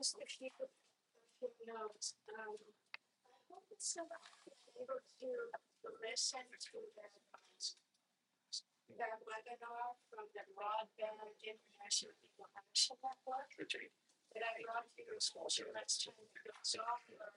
just a few notes. I hope somebody able to listen to that webinar from the Broadband International Legal Action Network that I brought to your school. Let's turn the software.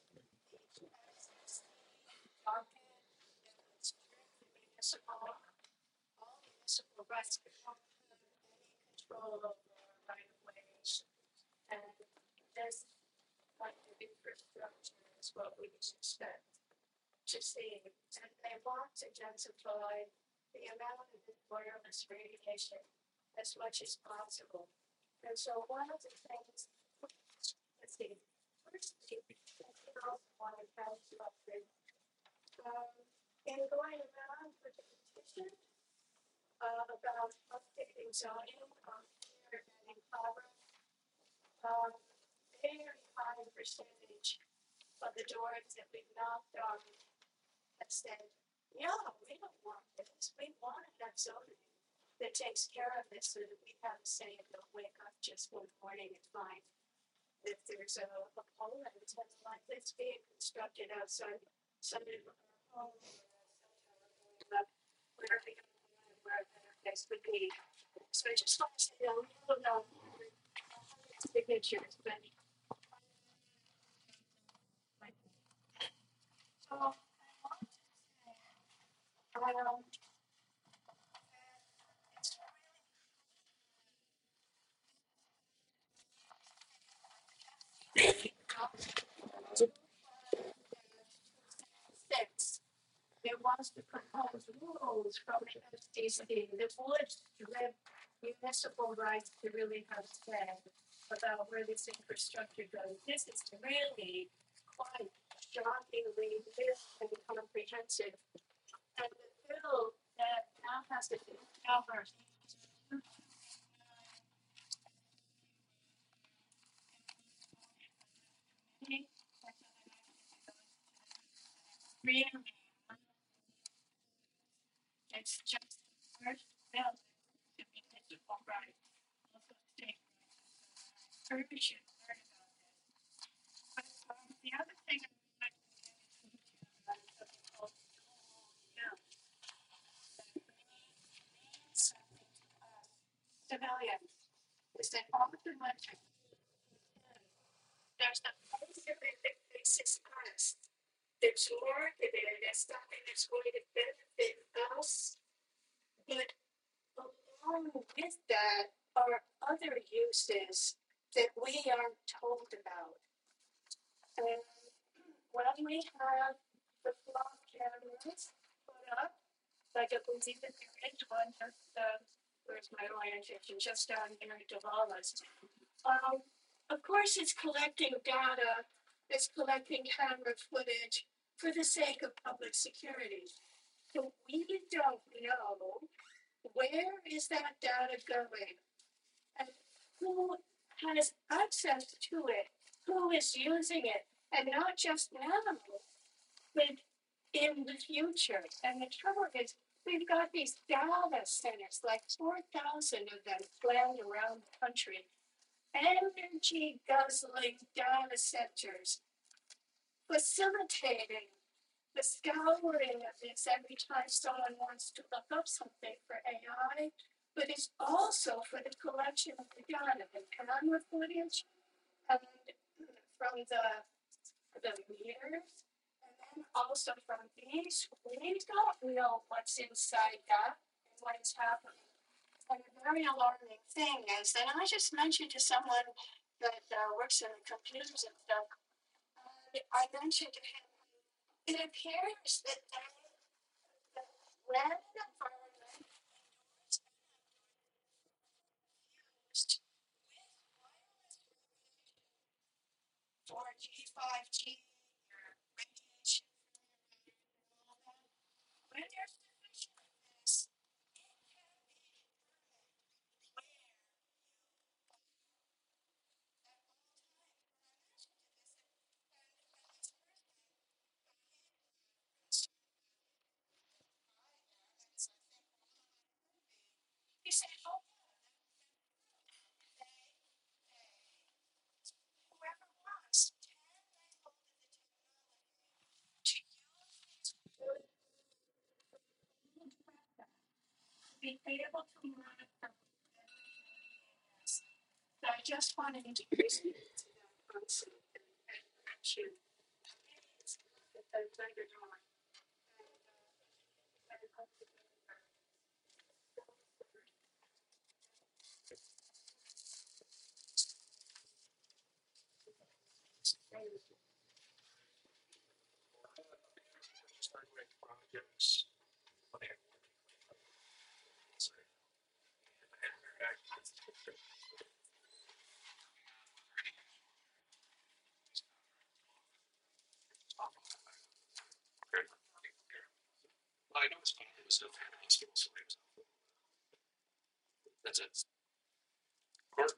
Broadband, it's municipal, all municipal rights to any control over right of ways. And this kind of infrastructure is what we expect to see. And they want to densify the amount of wireless radiation as much as possible. And so one of the things, let's see, first, I also want to tell you about this. In going around with the petition about updating zoning here and in Colorado, very high percentage of the doors that we knocked on have said, yeah, we don't want this. We want that zoning that takes care of this so that we have a say and don't wake up just one morning and find that there's a pole and it's like this being constructed outside some of our home where a better place would be. So I just want to say a little note signatures, but so six, there was the proposed rules from the FCC that would give municipal rights to really have say about where this infrastructure goes. This is really quite shockingly big and comprehensive. And the bill that now has to be covered. Really, it's just the first bill to municipal rights, also state rights. You should learn about this. But the other thing I would like to get into about civilians is that often when there's the place that faces us, there's marketed as something that's going to benefit us, but along with that are other uses that we aren't told about. And when we have the flock cameras put up, like I believe that there is one just, where's my orientation, just down here at Davalas. Of course, it's collecting data, it's collecting camera footage for the sake of public security. So we don't know where is that data going and who has access to it, who is using it, and not just now, but in the future. And the trouble is, we've got these data centers, like 4,000 of them planned around the country, energy guzzling data centers, facilitating the scouring of this every time someone wants to look up something for AI, but it's also for the collection of the data, the camera footage, and from the meters, and then also from these. We don't know what's inside that and what is happening. And a very alarming thing is that I just mentioned to someone that works in the computers and stuff. I mentioned to him, it appears that the land environment used 4G, 5G, radiation, all that. When there's sufficient of this, he said, oh, be able to learn from this. So I just wanted to introduce you to that concept and to the younger drawing. I know it's fine. It was no hospital, so that's it. Court.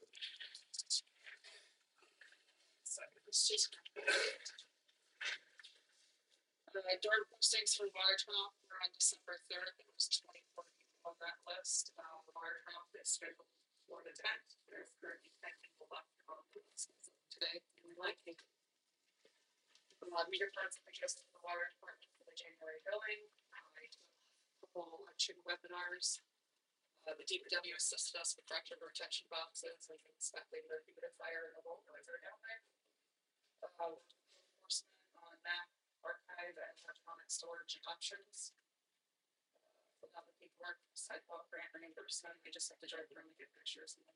Door postings for Watertown were on December 3rd. There was 24 people on that list. Watertown is scheduled for the 10th. There's currently 10 people left on the list today. And we like it. Meter funds just the water department for the January billing. I took a couple of two webinars. The DPW assisted us with fracture protection boxes and inspecting the humidifier and the whole noiser down there. Enforcement on that archive and electronic storage options. Fill out the paperwork, sidewalk grant reimbursement. We just have to drive through and get pictures. And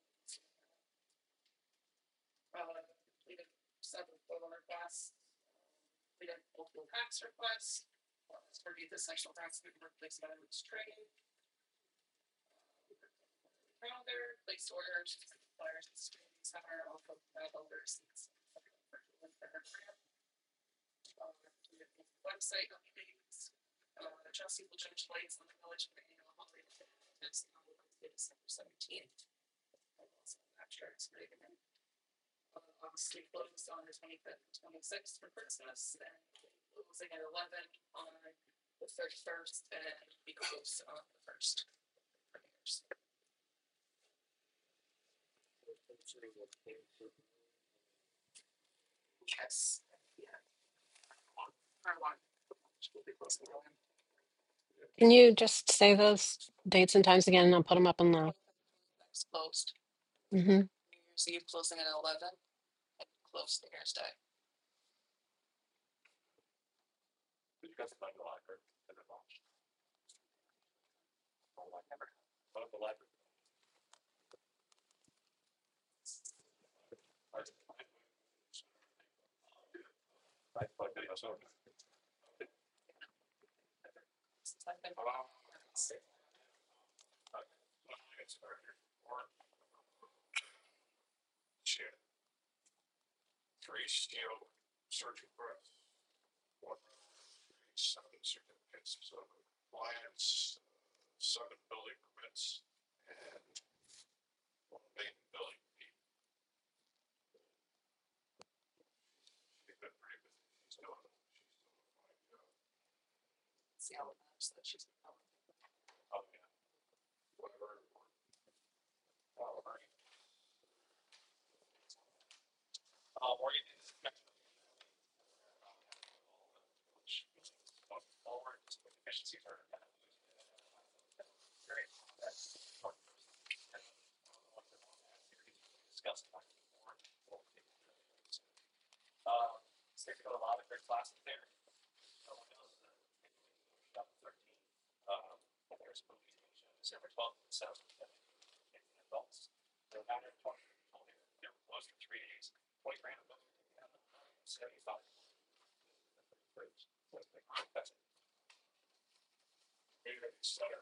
completed several photo requests. We did multiple tax requests. For the essential harassment and workplace violence training. Calendar, place orders, flyers, and streaming center, also holders. Website updates, Chelsea will judge lights on the village of annual holiday events on Wednesday, December 17th. Abstracts for the event. Obviously closed on the 25th and 26th for Christmas, and closing at 11 on the 31st, and be closed on the 1st. Yes. Yeah. Can you just say those dates and times again, and I'll put them up on the. It's closed. Mm-hmm. New Year's Eve closing at 11 and closed New Year's Day. Did you guys find the library and then launched? Oh, I never found the library. Three steel searching for us. One, seven certificates of compliance, 7 building permits, and 1 main building. She's been pretty busy. She's doing a fine job. See how it matters that she's. Oh, yeah. Whatever. All right. Or you can efficiencies are very discussed. So you got a lot of great classes there. 13. There's movies being shown December 12th and 7th. Adults. No matter 20 people there. They were closed for 3 days. 20 grand. 75. That's it. Center.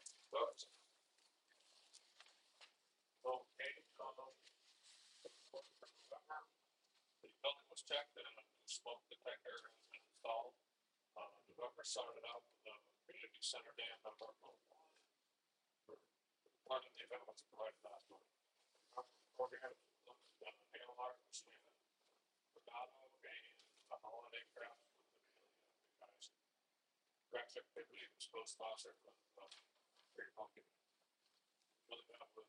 Okay. The building was checked and a smoke detector has been installed. Whoever started out the community center dam number 1. One of the event was provided last month. Overhead ALR, Regatta, and a holiday craft with the guys. Craft activity was co-sponsored with Great Pumpkin. Really got with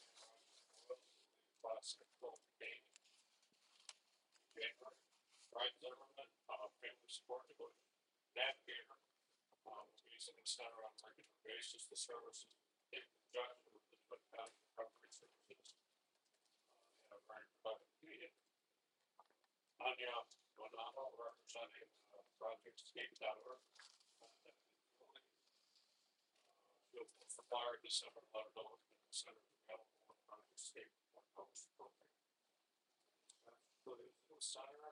classic game. January. Ryan Zimmerman, family support Navigator. Using the center on a regular basis, the services in conjunction with the Cook County Recovery Services. And Brian Clark, Anya Donado representing Project Escape.org. You'll fire December $11 Center available on Project Escape program. Center.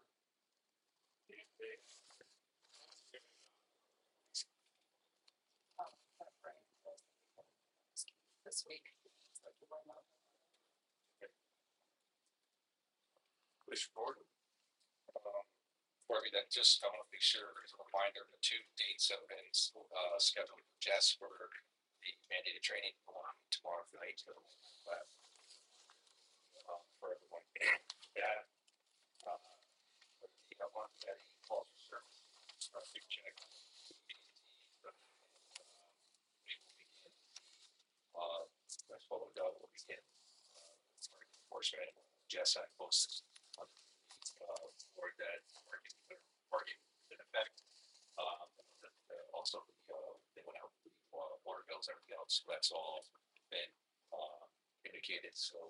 This week. Wish Gordon. For me, that just, I want to be sure as a reminder, the 2 dates have been scheduled with Jess for the mandated training tomorrow night. For everyone. Yeah. The one that calls for big check. That's what we've done. We'll begin. Enforcement. Jess, I posted on for that market in effect. Also, they went out with water bills, everything else. So that's all been indicated. So,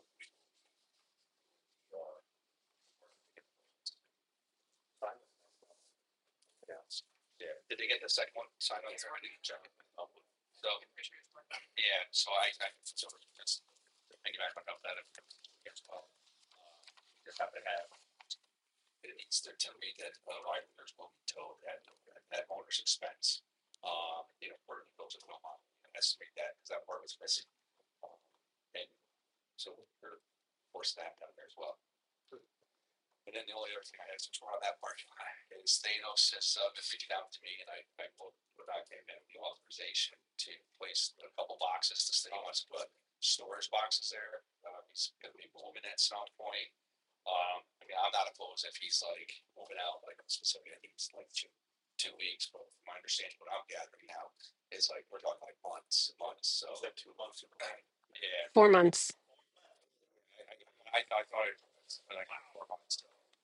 yeah. Did they get the second one signed on? I didn't check it. So, yeah. So I so just piggyback on that as well. Just have to have. It needs to me that riders will be towed at owner's expense. Where it goes to Wilmot, and estimate that because that part was missing. And so we're forcing that down there as well. And then the only other thing I had since we're on that part is Thanos has been reaching out to me, and I without giving him the authorization to place a couple boxes. The city wants to put storage boxes there. He's going to be moving at some point. I mean, I'm not opposed if he's like moving out like specifically. I think it's like 2 weeks, but from my understanding, what I'm gathering now is like we're talking like months. So Is that 2 months? yeah, 4 months. I thought it was like 4 months.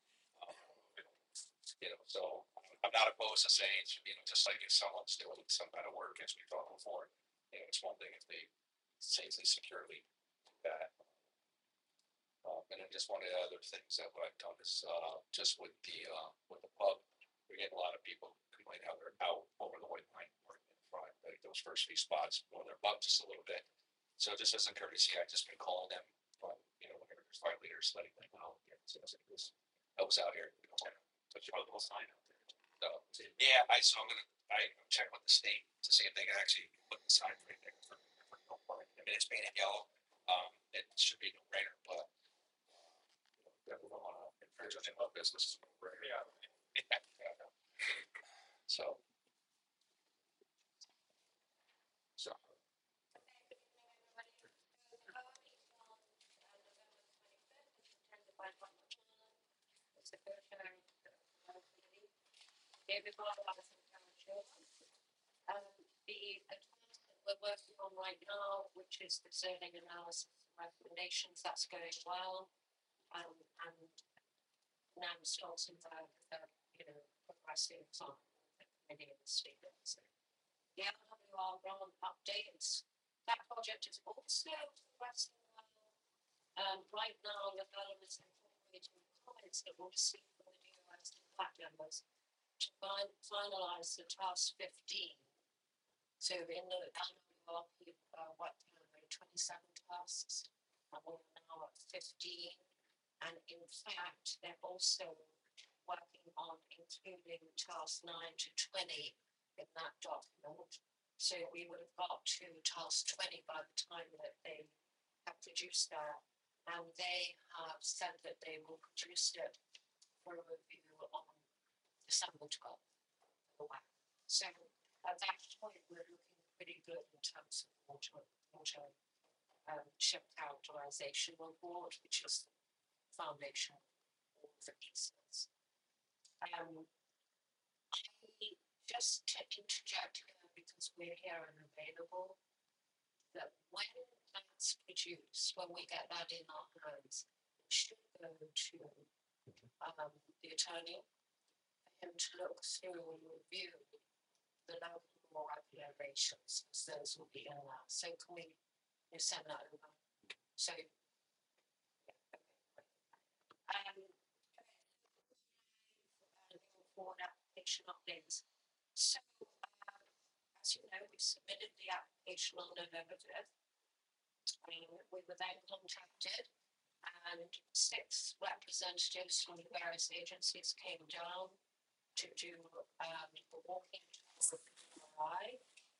So I'm not opposed to saying, just like if someone's doing some kind of work, as we talked before, it's one thing if they safely, securely do that. And then just one of the other things that what I've done is just with the pub, we're getting a lot of people complain how they're out over the white line in front, like those first few spots when they're bumped just a little bit. So just as a courtesy, I've just been calling them, whenever there's violators, letting them know. So I was out here. But you have a little sign out there. So yeah, so I'm gonna check with the state to see if they can actually put the sign right there. I mean, it's painted yellow. It should be no brainer, but we don't want to infringe on our business. Yeah. So. The task that we're working on right now, which is the zoning analysis and recommendations, that's going well. And now Stolzenberg, progressing on the committee of the students. The LWR grant updates. That project is also progressing well. Right now, the development is incorporating comments that we'll receive from the DOS and PLAC members to finalize the task 15. So in the LWR, we've worked on 27 tasks, and we're now at 15. And in fact, they're also working on including task 9 to 20 in that document. So we would have got to task 20 by the time that they have produced that. And they have said that they will produce it for a review on December 12th. So at that point, we're looking pretty good in terms of water chip characterization report, which is the foundation for pieces. I just to interject here because we're here and available, that when that's produced, when we get that in our hands, it should go to the attorney for him to look through and review the local law regulations, because those will be in that. So can we You send that over. So, forward application updates. So, as you know, we submitted the application on November 5th. We were then contacted, and 6 representatives from the various agencies came down to do a walking tour of PRI,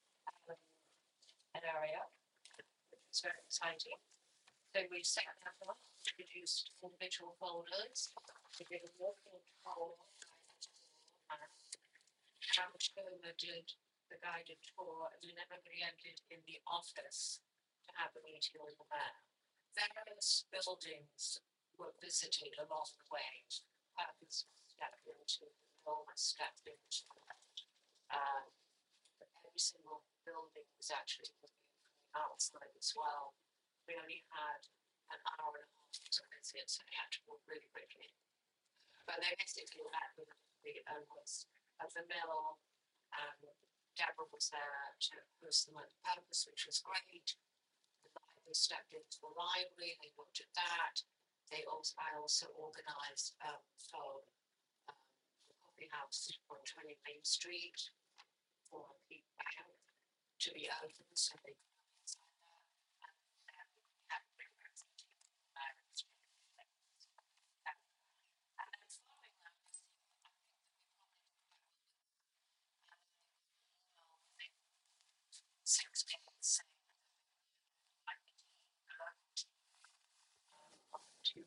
an area, which was very exciting. So we set that up, produced individual folders, we did a walking tour, Howard Shermer did the guided tour, and then everybody ended in the office to have a meeting with the mayor. Various buildings were visited along the way. Purpose stepped into the mill, stepped into every single building was actually looking from the outside as well. We only had an hour and a half to visit, so we had to walk really quickly. But they basically met with the owners of the mill, and Deborah was there to host them at the purpose, which was great. The library stepped into the library, they looked at that. I also organised for the coffee house on 20 Main Street for people to be open, so they could come inside there. And we had breakfast and then following that, six people saying like to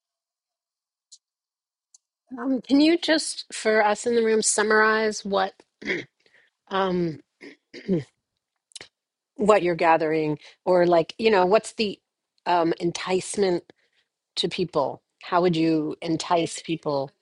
Can you just, for us in the room, summarize what um, what you're gathering, or like, what's the enticement to people? How would you entice people?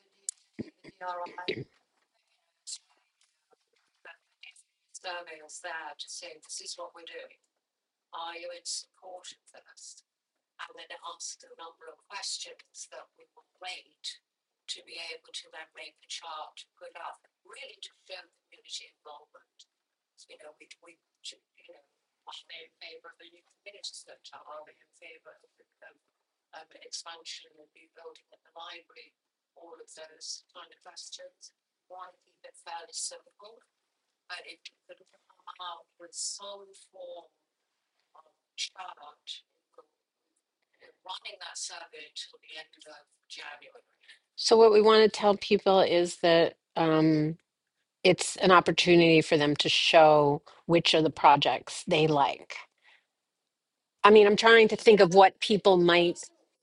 Surveys there to say this is what we're doing. Are you in support of this? And then it asks a number of questions that we will rate to be able to then make a chart put up, really to show community involvement. We should, are they in favour of the new community centre? Are they in favour of expansion and rebuilding at the library? All of those kind of questions. Want to keep it fairly simple, but if you could come out with some form of chart running that survey till the end of January. So what we want to tell people is that it's an opportunity for them to show which of the projects they like. I mean, I'm trying to think of what people might.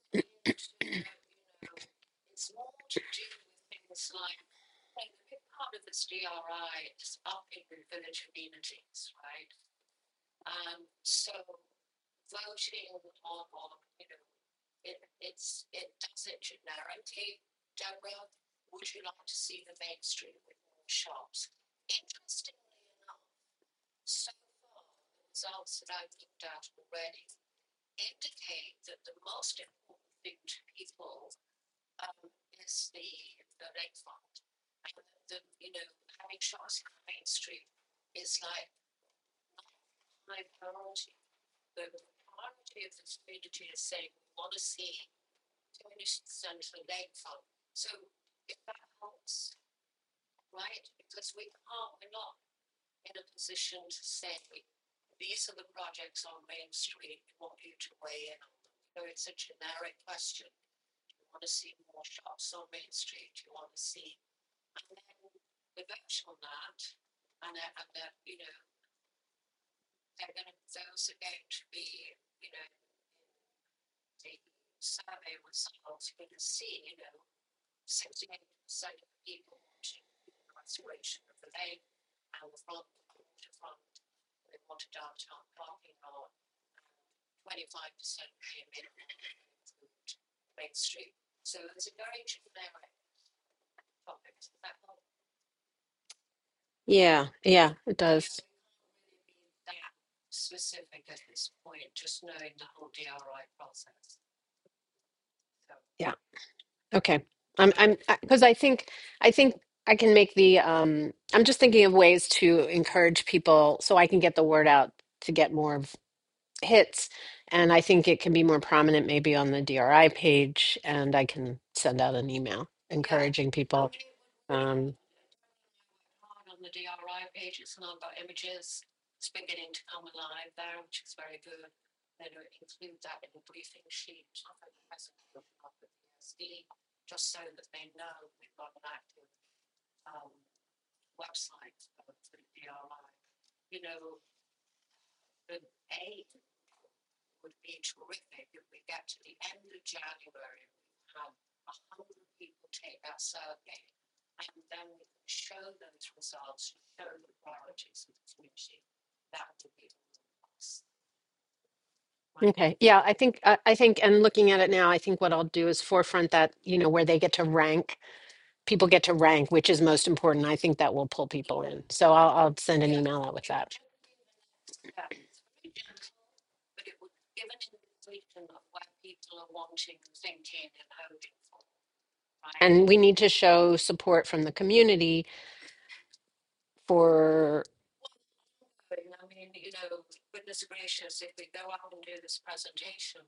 It's more to do with things like, a big part of this DRI is upping the village amenities, right? So voting on it does it generically. Deborah, would you like to see the main street with more shops? Interestingly enough, so far the results that I've looked at already indicate that the most important thing to people is the lakefront, and having shops on Main Street is like not high priority. The priority of this community is saying we want to see community centre lakefront. So if that helps, right? Because we're not in a position to say these are the projects on Main Street we want you to weigh in on them. So it's a generic question. Do you want to see more shops on Main Street? Do you want to see, and then we vote on that, and those are going to be, the survey results. You're going to see, 68% of people wanting the restoration of the lake and the front, the waterfront. They wanted downtown parking lot. 25% came in Main Street. So it's a very generic topic. Does that help? Yeah, it does. Really be that specific at this point, just knowing the whole DRI process. So, Yeah. Okay. I'm because I think I can make the I'm just thinking of ways to encourage people so I can get the word out to get more of hits. And I think it can be more prominent maybe on the DRI page, and I can send out an email yeah. encouraging people. Um, Hard on the DRI page, it's not got images. It's beginning to come alive there, which is very good. Then we include that in the briefing sheet of the president of the PSD, just so that they know we've got an active website for the DRI. The aid would be terrific if we get to the end of January, we have 100 people take that survey, and then we can show those results, show the priorities of the community. That would be nice. okay. Yeah, I think and looking at it now, I think what I'll do is forefront that, where they get to rank, people get to rank, which is most important. I think that will pull people in. So I'll send an email out with that. Yeah, it's very gentle, but it would give an indication of where people are wanting, thinking, and hoping for. Right? And we need to show support from the community for, I mean, goodness gracious, if we go out and do this presentation,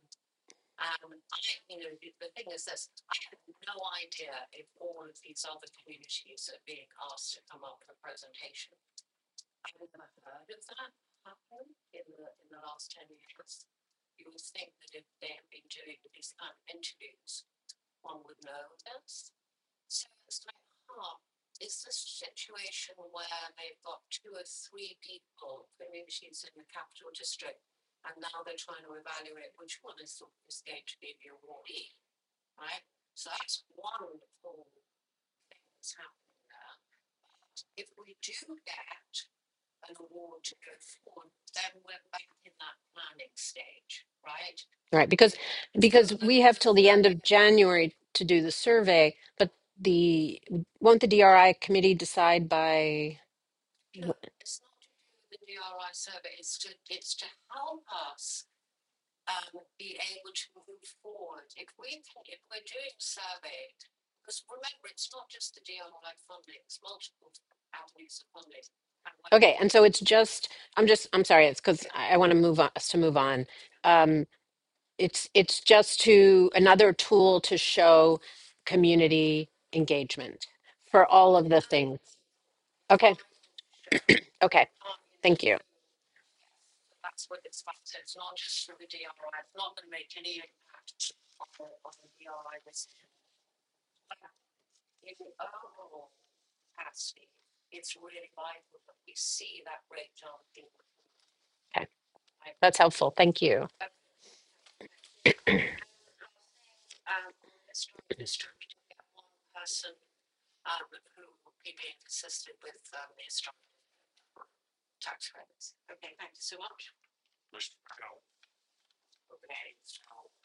the thing is this, I have no idea if all of these other communities are being asked to come up with a presentation. I've never heard of that happen in the last 10 years. You would think that if they have been doing these kind of interviews, one would know this. So it's like, is this a situation where they've got 2 or 3 people, communities in the capital district, and now they're trying to evaluate which one is going to be the awardee, right? So that's one wonderful thing that's happening there. if we do get an award to go forward, then we're back in that planning stage, right? Right, because we have till the end of January to do the survey, but the won't the DRI committee decide by No, it's not to do with the DRI survey, it's to help us be able to move forward. If we're doing survey, because remember, it's not just the DRI funding, it's multiple avenues of funding. okay, and so it's just I'm sorry, it's because I want to move on us to move on. Um, it's just to another tool to show community engagement for all of the things. Okay, okay, thank you. That's what it's about. So it's not just for the DRI. It's not going to make any impact on the DRI decision. But in the overall capacity, it's really vital that we see that breakdown. Okay, that's helpful. Thank you. District to get one person who will be being assisted with the historic tax credits. Okay, thank you so much. Mr. Powell. Okay, so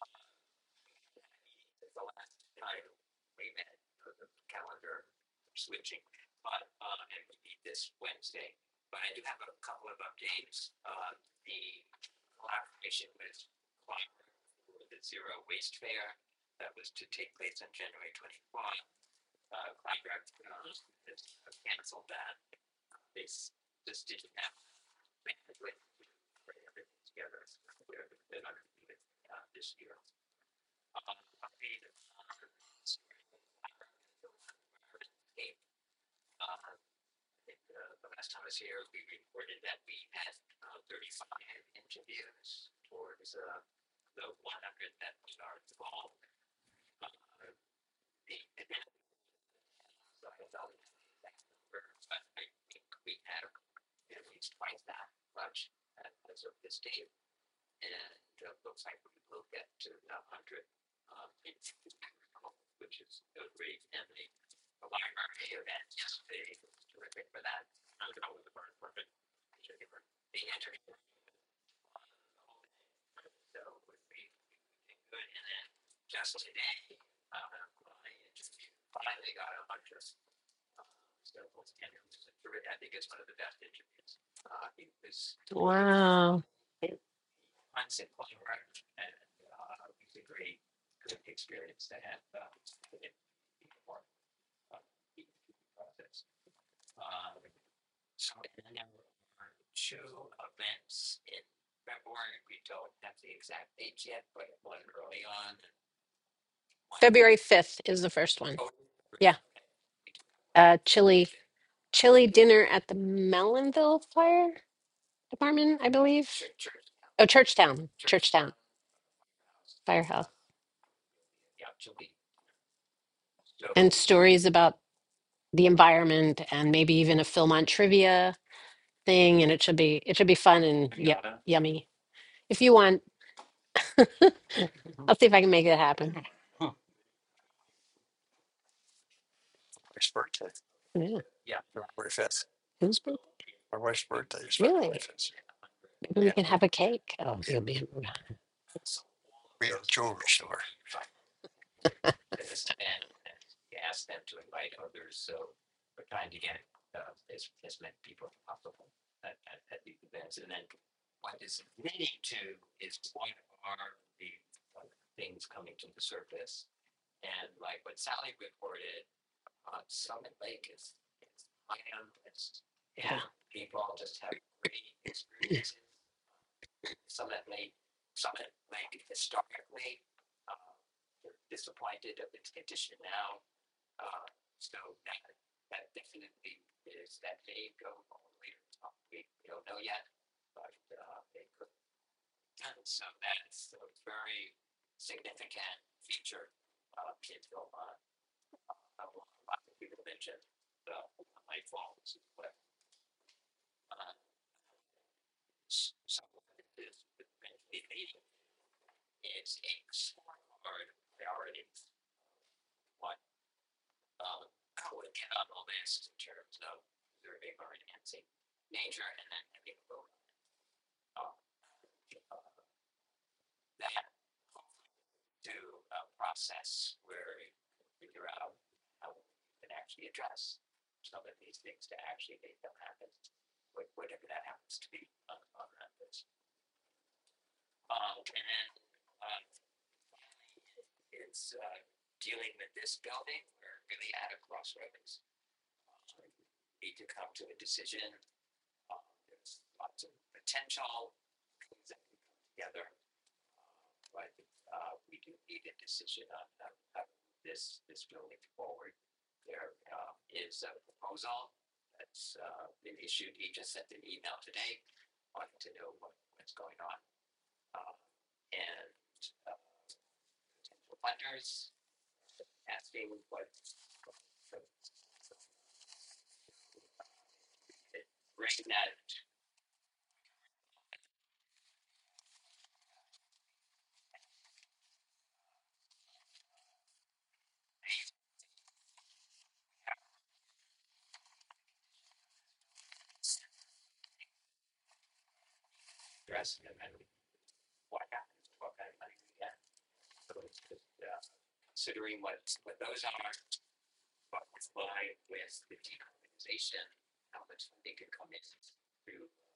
The last time we met, the calendar switching, but and we meet this Wednesday. But I do have a couple of updates. The collaboration with Climber for the Zero Waste Fair that was to take place on January 24th. Climber has canceled that. They just didn't have bandwidth to bring everything together. They're not going to do it this year. The last time I was here, we reported that we had 35 interviews towards the 100 that are involved. So I felt that number, but I think we had at least twice that much as of this date. And looks like we will get to 100, which is great. And the library event yesterday was terrific for that. I don't know what the burn permit the entry. So it would be good. And then just today, I finally got a bunch of samples, and it was terrific. I think it's one of the best interviews. It was Wow. concept and it was a great experience to have process. So and then there are two events in February. We don't have the exact dates yet, but one early on. February 5th is the first one. Oh, Yeah. Chili dinner at the Mellonville Fire Department, I believe. Oh, Churchtown Firehouse. Yeah, Chile. So And stories about the environment and maybe even a Philmont trivia thing. And it should be fun and yummy. If you want, I'll see if I can make it happen. Wife's birthday, Yeah. yeah, February 5th. Whose birthday? My wife's birthday is Really? February 5th. Maybe we can have a cake. Oh, you'll be. We have a jewelry store. and we asked them to invite others. So we're trying to get as many people as possible at these events. And then what is leading to is what are the things coming to the surface. And like what Sally reported, Summit Lake is high on the list. Yeah. People just have great experiences. Summit Lake historically, they're disappointed of its condition now. So that definitely is that may go all the way to the top. We don't know yet, but they could. And so that's a very significant feature in Philmont. A lot of people mentioned the Lake Falls as well. So this meeting is a hard priority. What I would get on the list in terms of constructive or enhancing nature, and then having a vote on it. That to a process where you can figure out how you can actually address some of these things to actually make them happen, whatever that happens to be on that list. And then it's dealing with this building. We're really at a crossroads. Need to come to a decision. There's lots of potential things that can come together, but we do need a decision on how to move this building forward. There is a proposal that's been issued. He just sent an email today, wanting to know what's going on, and potential funders asking what bring that address and then what happens, what kind of money we get. So it's just considering what those are, what was like with the decarbonization, how much funding could come in through